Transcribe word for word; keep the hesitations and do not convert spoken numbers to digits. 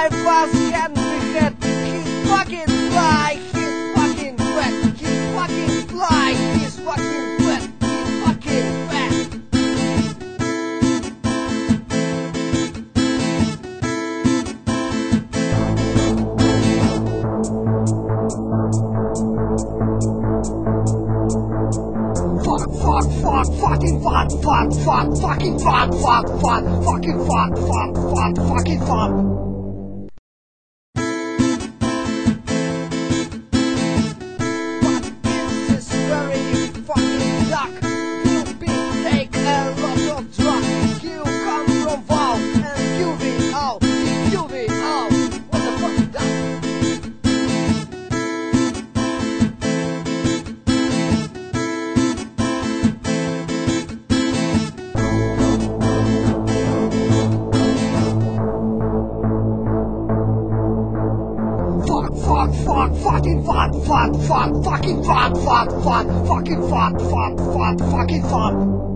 fly fast can be hit. He's fucking fly, he's fucking wet. He's fucking fly, he's fucking wet. He's fucking wet. Fuck, fuck, fuck, fucking fuck, fuck, fuck, fucking fuck, fuck, fuck, fucking fuck, fuck, fuck, fucking fuck. Fuck, fuck, fucking fuck, fuck, fuck, fucking fuck, fuck, fuck, fucking fuck, fuck, fuck, fucking fuck.